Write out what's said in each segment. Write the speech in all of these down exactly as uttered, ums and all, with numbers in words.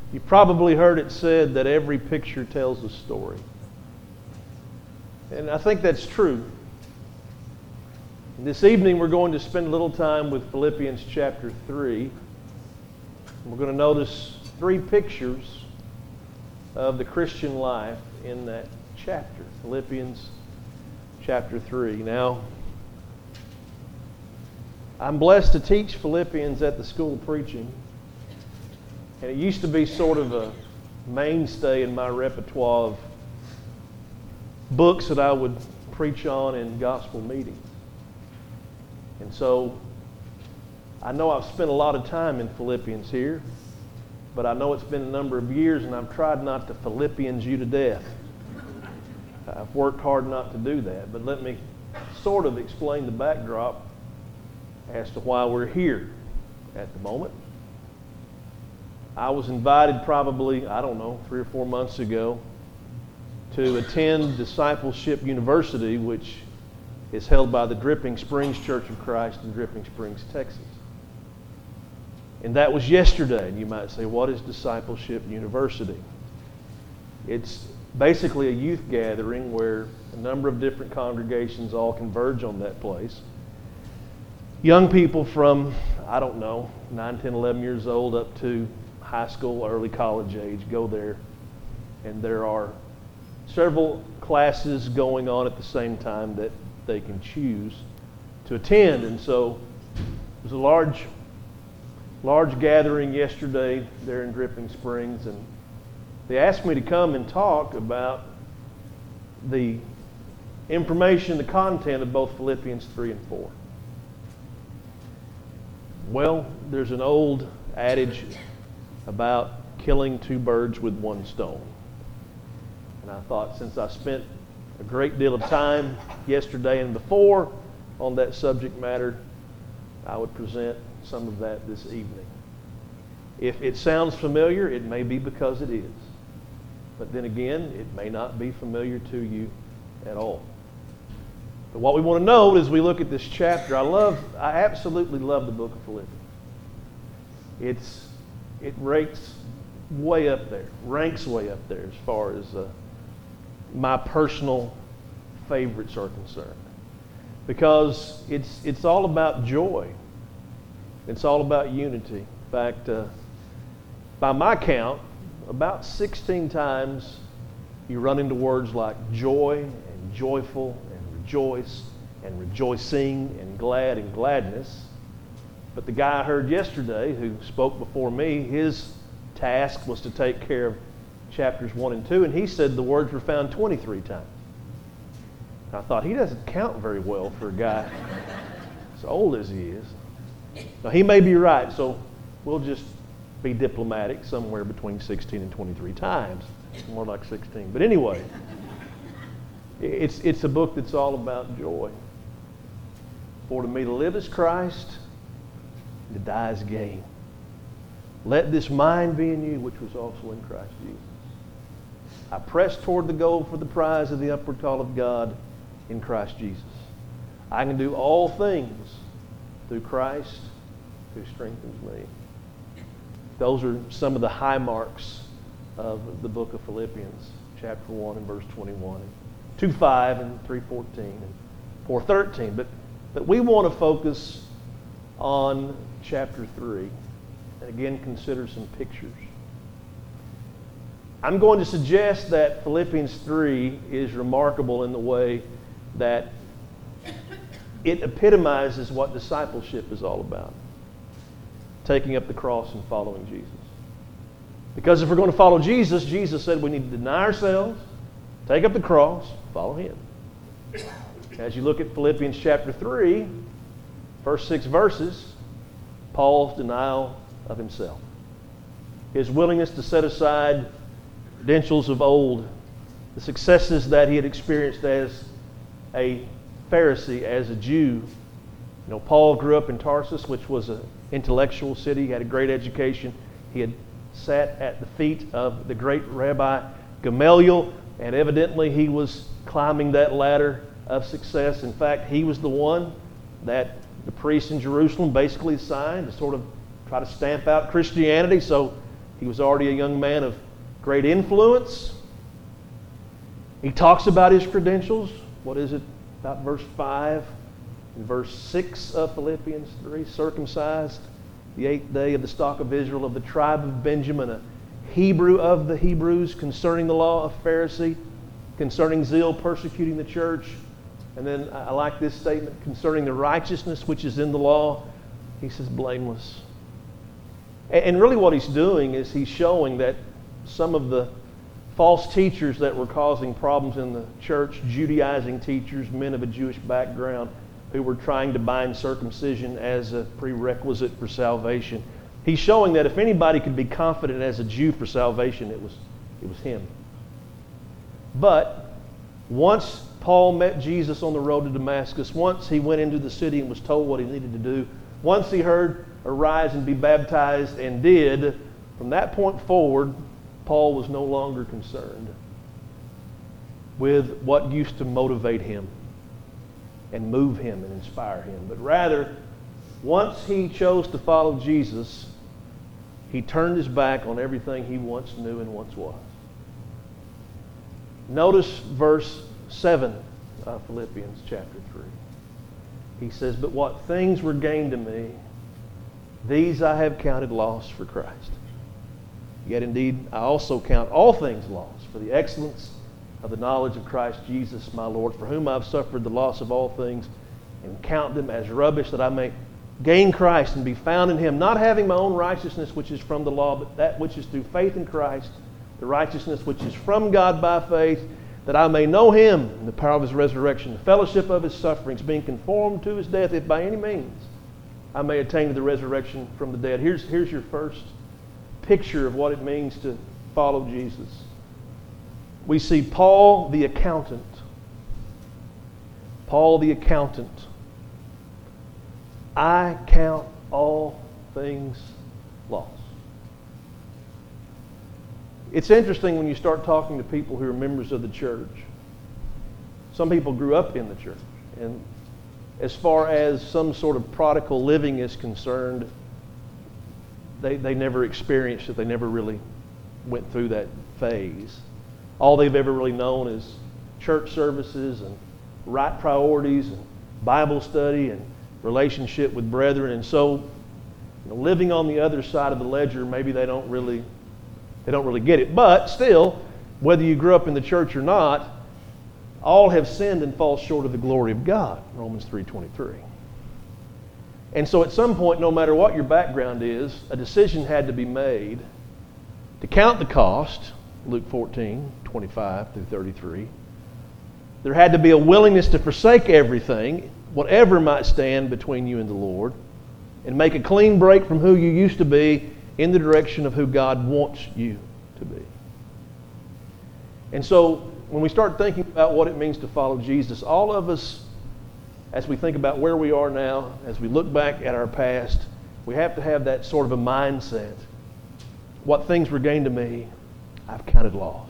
You probably heard it said that every picture tells a story. And I think that's true. This evening we're going to spend a little time with Philippians chapter three. We're going to notice three pictures of the Christian life in that chapter. Philippians chapter three. Now, I'm blessed to teach Philippians at the School of Preaching. And it used to be sort of a mainstay in my repertoire of books that I would preach on in gospel meetings. And so I know I've spent a lot of time in Philippians here, but I know it's been a number of years and I've tried not to Philippians you to death. I've worked hard not to do that, but let me sort of explain the backdrop as to why we're here at the moment. I was invited probably, I don't know, three or four months ago to attend Discipleship University, which is held by the Dripping Springs Church of Christ in Dripping Springs, Texas. And that was yesterday. And you might say, what is Discipleship University? It's basically a youth gathering where a number of different congregations all converge on that place. Young people from, I don't know, nine, ten, eleven years old up to high school, early college age go there. And there are several classes going on at the same time that they can choose to attend. And so it was a large, large gathering yesterday there in Dripping Springs. And they asked me to come and talk about the information, the content of both Philippians three and four. Well, there's an old adage about killing two birds with one stone. And I thought, since I spent a great deal of time yesterday and before on that subject matter, I would present some of that this evening. If it sounds familiar, it may be because it is. But then again, it may not be familiar to you at all. But what we want to note as we look at this chapter, I love, I absolutely love the book of Philippians. It's It rates way up there, ranks way up there as far as uh, my personal favorites are concerned. Because it's it's all about joy. It's all about unity. In fact, uh, by my count, about sixteen times you run into words like joy and joyful and rejoice and rejoicing and glad and gladness. But the guy I heard yesterday who spoke before me, his task was to take care of chapters one and two, and he said the words were found twenty-three times. I thought, he doesn't count very well for a guy as old as he is. Now, he may be right, so we'll just be diplomatic, somewhere between sixteen and twenty-three times. More like sixteen. But anyway, it's, it's a book that's all about joy. For to me to live is Christ, to die is gain. Let this mind be in you, which was also in Christ Jesus. I press toward the goal for the prize of the upward call of God in Christ Jesus. I can do all things through Christ who strengthens me. Those are some of the high marks of the book of Philippians, chapter one and verse twenty-one, and two five and three fourteen and four thirteen. But, but we want to focus on chapter three, and again consider some pictures. I'm going to suggest that Philippians three is remarkable in the way that it epitomizes what discipleship is all about. Taking up the cross and following Jesus. Because if we're going to follow Jesus, Jesus said we need to deny ourselves, take up the cross, follow Him. As you look at Philippians chapter three, first six verses, Paul's denial of himself. His willingness to set aside credentials of old, the successes that he had experienced as a Pharisee, as a Jew. You know, Paul grew up in Tarsus, which was an intellectual city. He had a great education. He had sat at the feet of the great Rabbi Gamaliel, and evidently he was climbing that ladder of success. In fact, he was the one that the priests in Jerusalem basically assigned to sort of try to stamp out Christianity. So He was already a young man of great influence. He talks about his credentials. What is it? About verse five and verse six of Philippians three. Circumcised the eighth day of the stock of Israel, of the tribe of Benjamin, a Hebrew of the Hebrews, concerning the law of Pharisee, concerning zeal, persecuting the church. And then I like this statement, concerning the righteousness which is in the law. He says, blameless. And really what he's doing is he's showing that some of the false teachers that were causing problems in the church, Judaizing teachers, men of a Jewish background, who were trying to bind circumcision as a prerequisite for salvation. He's showing that if anybody could be confident as a Jew for salvation, it was, it was him. But once Paul met Jesus on the road to Damascus, once he went into the city and was told what he needed to do, once he heard, arise and be baptized, and did, from that point forward, Paul was no longer concerned with what used to motivate him and move him and inspire him. But rather, once he chose to follow Jesus, he turned his back on everything he once knew and once was. Notice verse seven of Philippians chapter three. He says, but what things were gained to me, these I have counted loss for Christ. Yet indeed, I also count all things loss for the excellence of the knowledge of Christ Jesus my Lord, for whom I have suffered the loss of all things, and count them as rubbish, that I may gain Christ and be found in Him, not having my own righteousness which is from the law, but that which is through faith in Christ, the righteousness which is from God by faith, that I may know Him and the power of His resurrection, the fellowship of His sufferings, being conformed to His death, if by any means I may attain to the resurrection from the dead. Here's, here's your first picture of what it means to follow Jesus. We see Paul the accountant. Paul the accountant. I count all things lost. It's interesting when you start talking to people who are members of the church. Some people grew up in the church, and as far as some sort of prodigal living is concerned, they, they never experienced it. They never really went through that phase. All they've ever really known is church services and right priorities and Bible study and relationship with brethren. And so, you know, living on the other side of the ledger, maybe they don't really they don't really get it. But still, whether you grew up in the church or not, all have sinned and fall short of the glory of God, Romans three twenty-three. And so at some point, no matter what your background is, a decision had to be made to count the cost, Luke fourteen twenty-five through thirty-three. There had to be a willingness to forsake everything, whatever might stand between you and the Lord, and make a clean break from who you used to be in the direction of who God wants you to be. And so when we start thinking about what it means to follow Jesus, all of us, as we think about where we are now, as we look back at our past, we have to have that sort of a mindset. What things were gained to me, I've counted loss.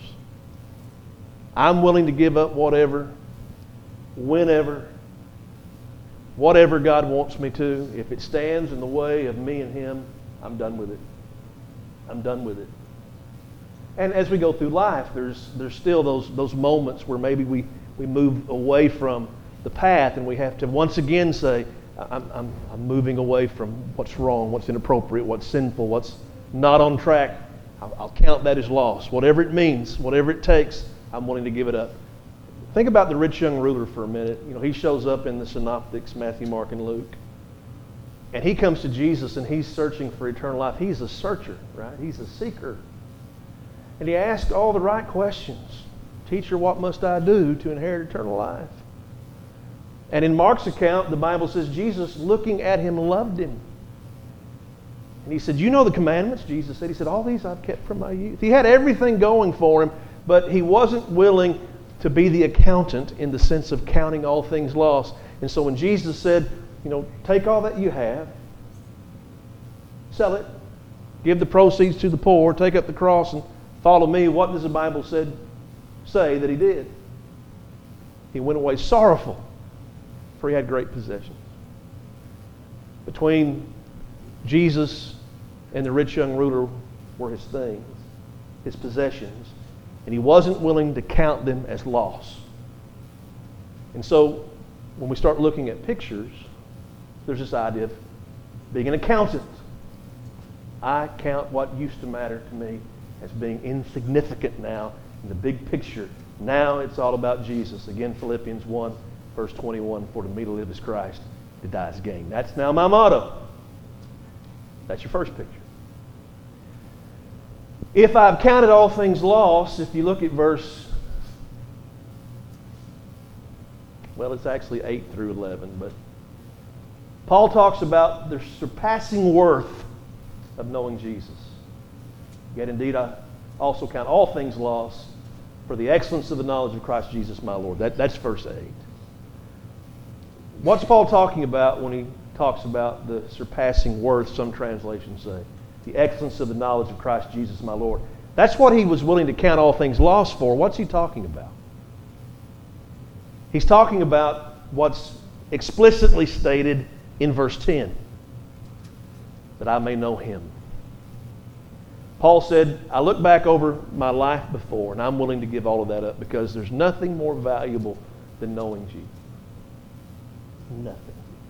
I'm willing to give up whatever, whenever, whatever God wants me to. If it stands in the way of me and Him, I'm done with it. I'm done with it. And as we go through life, there's there's still those those moments where maybe we, we move away from the path, and we have to once again say, I'm, I'm, I'm moving away from what's wrong, what's inappropriate, what's sinful, what's not on track. I'll, I'll count that as loss. Whatever it means, whatever it takes, I'm willing to give it up. Think about the rich young ruler for a minute. You know, he shows up in the synoptics, Matthew, Mark, and Luke. And he comes to Jesus and he's searching for eternal life. He's a searcher, right? He's a seeker. And he asks all the right questions. Teacher, what must I do to inherit eternal life? And in Mark's account, the Bible says Jesus, looking at him, loved him. And he said, you know the commandments? Jesus said, he said, all these I've kept from my youth. He had everything going for him, but he wasn't willing to be the accountant in the sense of counting all things lost. And so when Jesus said, you know, take all that you have, sell it, give the proceeds to the poor, take up the cross and follow me, what does the Bible said, say that he did? He went away sorrowful, for he had great possessions. Between Jesus and the rich young ruler, were his things, his possessions, and he wasn't willing to count them as loss. And so when we start looking at pictures, there's this idea of being an accountant. I count what used to matter to me as being insignificant now in the big picture. Now it's all about Jesus. Again, Philippians one, verse twenty-one, for to me to live is Christ, to die is gain. That's now my motto. That's your first picture. If I've counted all things lost, if you look at verse, well, it's actually eight through eleven, but Paul talks about the surpassing worth of knowing Jesus. Yet indeed I also count all things lost for the excellence of the knowledge of Christ Jesus my Lord. That, that's verse eight. What's Paul talking about when he talks about the surpassing worth, some translations say? The excellence of the knowledge of Christ Jesus my Lord. That's what he was willing to count all things lost for. What's he talking about? He's talking about what's explicitly stated in verse ten. That I may know him. Paul said, I look back over my life before, and I'm willing to give all of that up because there's nothing more valuable than knowing Jesus. Nothing.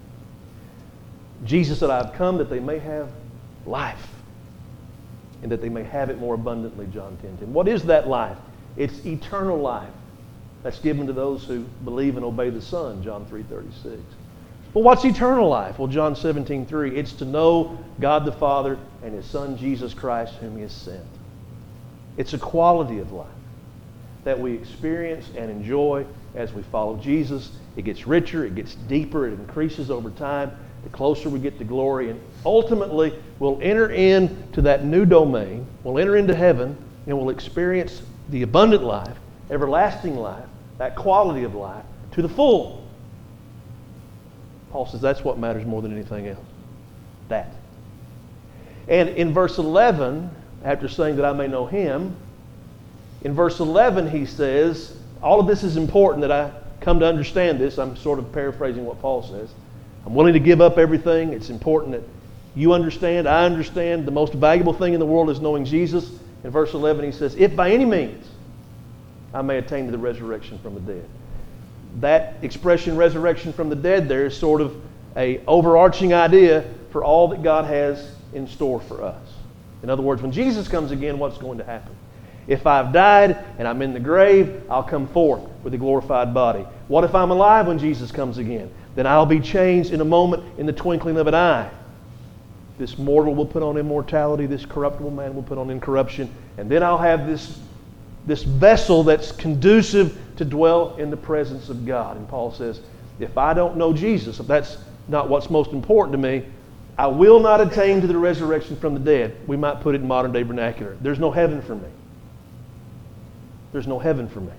Jesus said, I've come that they may have life and that they may have it more abundantly, John ten ten. What is that life? It's eternal life that's given to those who believe and obey the Son, John three thirty-six. Well, what's eternal life? Well, John seventeen three, it's to know God the Father and His Son, Jesus Christ, whom He has sent. It's a quality of life that we experience and enjoy as we follow Jesus. It gets richer, it gets deeper, it increases over time. The closer we get to glory, and ultimately we'll enter into that new domain, we'll enter into heaven, and we'll experience the abundant life, everlasting life, that quality of life to the full. Paul says that's what matters more than anything else. That. And in verse eleven, after saying that I may know Him, in verse eleven he says, all of this is important that I come to understand this. I'm sort of paraphrasing what Paul says. I'm willing to give up everything. It's important that you understand, I understand. The most valuable thing in the world is knowing Jesus. In verse eleven he says, if by any means I may attain to the resurrection from the dead. That expression, resurrection from the dead, there is sort of a overarching idea for all that God has in store for us. In other words, when Jesus comes again, what's going to happen? If I've died and I'm in the grave, I'll come forth with a glorified body. What if I'm alive when Jesus comes again? Then I'll be changed in a moment, in the twinkling of an eye. This mortal will put on immortality, this corruptible man will put on incorruption, and then I'll have this, this vessel that's conducive to dwell in the presence of God. And Paul says, if I don't know Jesus, if that's not what's most important to me, I will not attain to the resurrection from the dead. We might put it in modern day vernacular. There's no heaven for me. There's no heaven for me.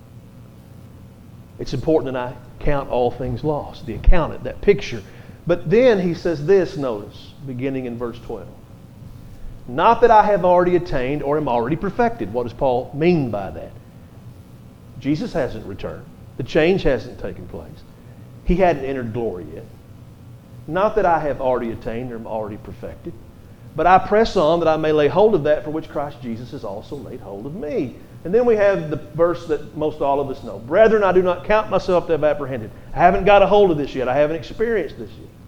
It's important that I count all things lost. The accountant, that picture. But then he says this, notice, beginning in verse twelve. Not that I have already attained or am already perfected. What does Paul mean by that? Jesus hasn't returned. The change hasn't taken place. He hadn't entered glory yet. Not that I have already attained or am already perfected, but I press on that I may lay hold of that for which Christ Jesus has also laid hold of me. And then we have the verse that most all of us know. Brethren, I do not count myself to have apprehended. I haven't got a hold of this yet. I haven't experienced this yet.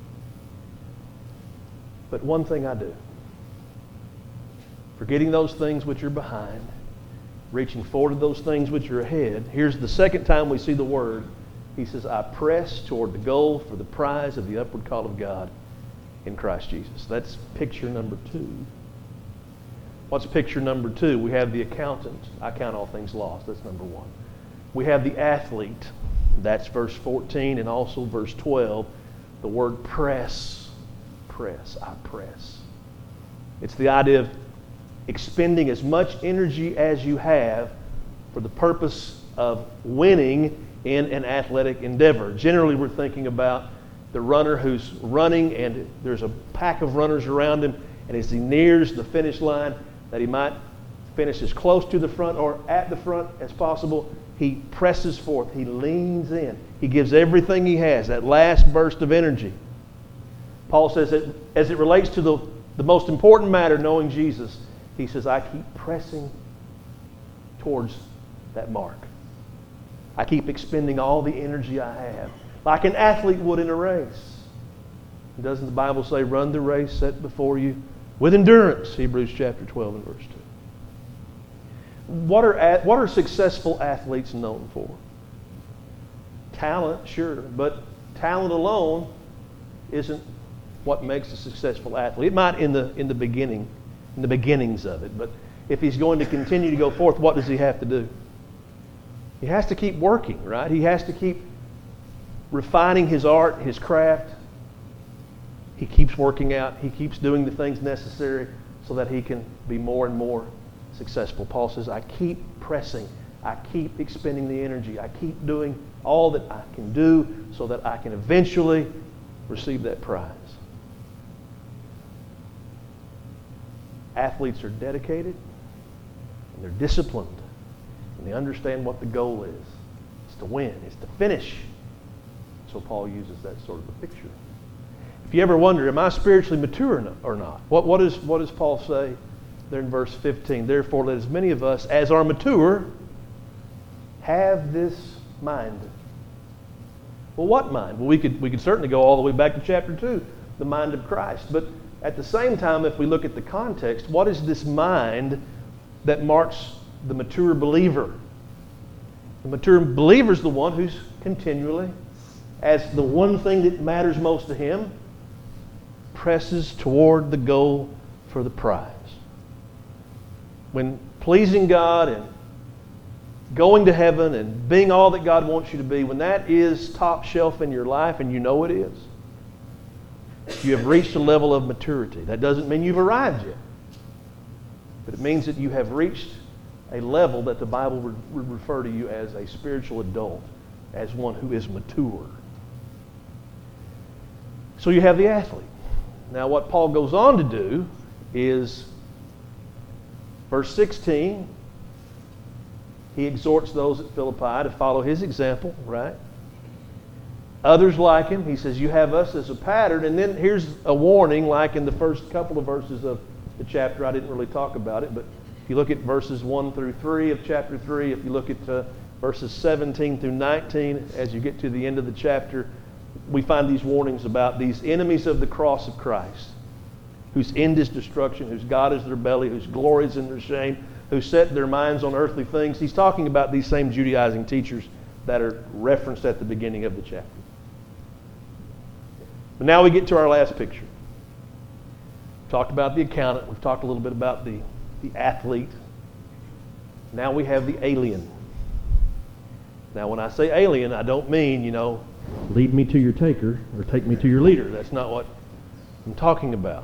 But one thing I do. Forgetting those things which are behind, reaching forward to those things which are ahead. Here's the second time we see the word. He says, I press toward the goal for the prize of the upward call of God in Christ Jesus. That's picture number two. What's picture number two? We have the accountant. I count all things lost. That's number one. We have the athlete. That's verse fourteen and also verse twelve. The word press. Press. I press. It's the idea of expending as much energy as you have for the purpose of winning in an athletic endeavor. Generally, we're thinking about the runner who's running and there's a pack of runners around him, and as he nears the finish line, that he might finish as close to the front or at the front as possible, he presses forth. He leans in. He gives everything he has, that last burst of energy. Paul says that as it relates to the, the most important matter, knowing Jesus, He says, I keep pressing towards that mark. I keep expending all the energy I have, like an athlete would in a race. Doesn't the Bible say, run the race set before you with endurance? Hebrews chapter twelve and verse two. What are, what are successful athletes known for? Talent, sure, but talent alone isn't what makes a successful athlete. It might in the in the beginning, in the beginnings of it, but if he's going to continue to go forth, what does he have to do? He has to keep working, right? He has to keep refining his art, his craft. He keeps working out. He keeps doing the things necessary so that he can be more and more successful. Paul says, I keep pressing. I keep expending the energy. I keep doing all that I can do so that I can eventually receive that prize. Athletes are dedicated and they're disciplined and they understand what the goal is. It's to win. It's to finish. So Paul uses that sort of a picture. If you ever wonder, am I spiritually mature or not? What, what, is, what does Paul say there in verse fifteen? Therefore, let as many of us as are mature have this mind. Well, what mind? Well, we could, we could certainly go all the way back to chapter two, the mind of Christ. But at the same time, if we look at the context, what is this mind that marks the mature believer? The mature believer is the one who's continually, as the one thing that matters most to him, presses toward the goal for the prize. When pleasing God and going to heaven and being all that God wants you to be, when that is top shelf in your life, and you know it is, you have reached a level of maturity. That doesn't mean you've arrived yet, but it means that you have reached a level that the Bible would refer to you as a spiritual adult, as one who is mature. So you have the athlete. Now what Paul goes on to do is, verse sixteen, he exhorts those at Philippi to follow his example, right? Others like him. He says, you have us as a pattern. And then here's a warning, like in the first couple of verses of the chapter. I didn't really talk about it, but if you look at verses one through three of chapter three, if you look at uh, verses seventeen through nineteen, as you get to the end of the chapter, we find these warnings about these enemies of the cross of Christ, whose end is destruction, whose God is their belly, whose glory is in their shame, who set their minds on earthly things. He's talking about these same Judaizing teachers that are referenced at the beginning of the chapter. But now we get to our last picture. We've talked about the accountant. We've talked a little bit about the, the athlete. Now we have the alien. Now when I say alien, I don't mean, you know, lead me to your taker or take me to your leader. That's not what I'm talking about.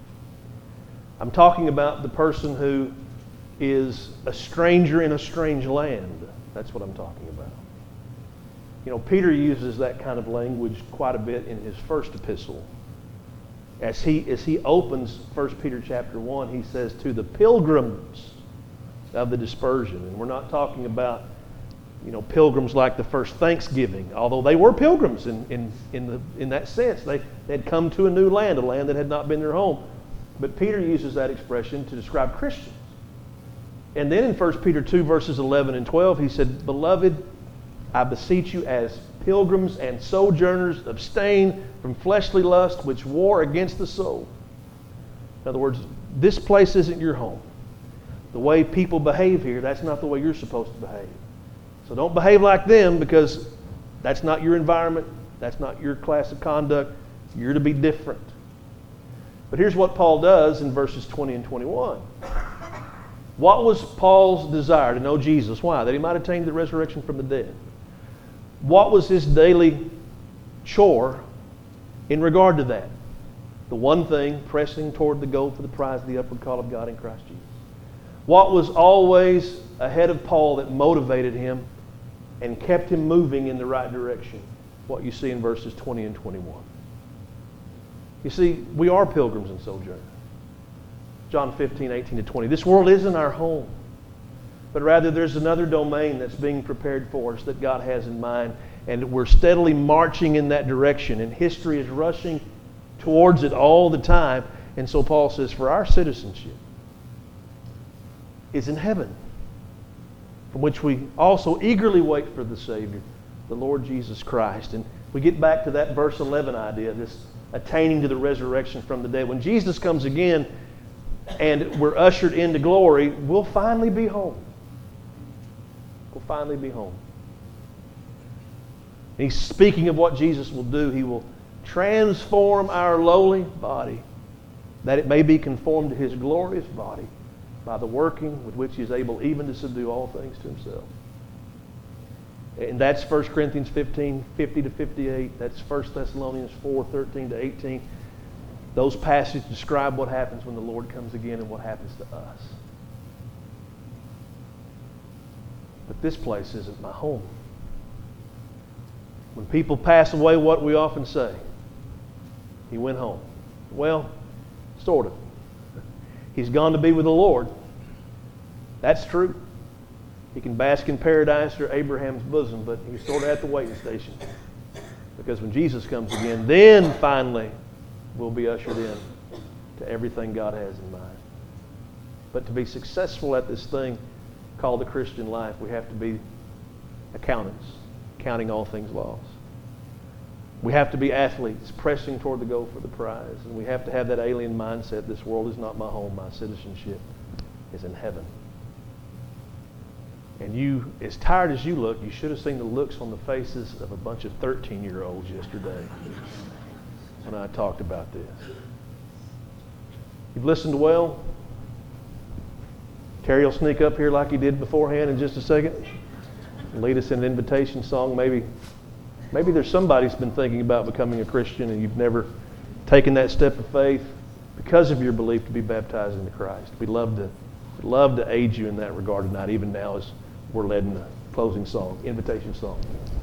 I'm talking about the person who is a stranger in a strange land. That's what I'm talking about. You know, Peter uses that kind of language quite a bit in his first epistle. As he, as he opens First Peter chapter one, he says, to the pilgrims of the dispersion. And we're not talking about, you know, pilgrims like the first Thanksgiving, although they were pilgrims in, in, in, the, in that sense. They had come to a new land, a land that had not been their home. But Peter uses that expression to describe Christians. And then in First Peter two, verses eleven and twelve, he said, beloved, I beseech you as pilgrims and sojourners, abstain from fleshly lust which war against the soul. In other words, this place isn't your home. The way people behave here, that's not the way you're supposed to behave. So don't behave like them, because that's not your environment. That's not your class of conduct. You're to be different. But here's what Paul does in verses twenty and twenty-one. What was Paul's desire? To know Jesus. Why? That he might attain the resurrection from the dead. What was his daily chore in regard to that? The one thing, pressing toward the goal for the prize of the upward call of God in Christ Jesus. What was always ahead of Paul that motivated him and kept him moving in the right direction? What you see in verses twenty and twenty-one. You see, we are pilgrims and sojourners. John fifteen, eighteen to twenty. This world isn't our home, but rather there's another domain that's being prepared for us that God has in mind, and we're steadily marching in that direction, and history is rushing towards it all the time. And so Paul says, for our citizenship, is in heaven, from which we also eagerly wait for the Savior, the Lord Jesus Christ. And we get back to that verse eleven idea, this attaining to the resurrection from the dead. When Jesus comes again and we're ushered into glory, we'll finally be home. We'll finally be home. And he's speaking of what Jesus will do. He will transform our lowly body, that it may be conformed to his glorious body by the working with which he is able even to subdue all things to himself. And that's First Corinthians fifteen, fifty to fifty-eight. That's First Thessalonians four, thirteen to eighteen. Those passages describe what happens when the Lord comes again and what happens to us. But this place isn't my home. When people pass away, what we often say, he went home. Well, sort of. He's gone to be with the Lord. That's true. He can bask in paradise or Abraham's bosom, but he's sort of at the waiting station. Because when Jesus comes again, then finally we'll be ushered in to everything God has in mind. But to be successful at this thing called the Christian life, we have to be accountants, counting all things lost. We have to be athletes, pressing toward the goal for the prize. And we have to have that alien mindset, this world is not my home, my citizenship is in heaven. And you, as tired as you look, you should have seen the looks on the faces of a bunch of thirteen-year-olds yesterday when I talked about this. You've listened well. Terry will sneak up here like he did beforehand in just a second. Lead us in an invitation song. Maybe, maybe there's somebody who's been thinking about becoming a Christian and you've never taken that step of faith because of your belief to be baptized into Christ. We'd love to, we'd love to aid you in that regard tonight, even now as we're led in the closing song, invitation song.